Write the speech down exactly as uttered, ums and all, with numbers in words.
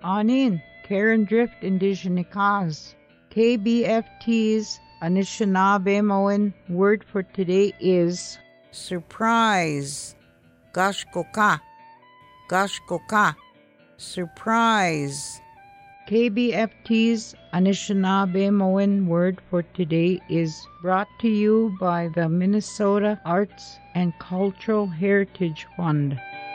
Anin, Karen Drift Indigenikaz. K B F T's Anishinaabe word for today is surprise. Gashkoka. Gashkoka. Surprise. K B F T's Anishinaabe word for today is brought to you by the Minnesota Arts and Cultural Heritage Fund.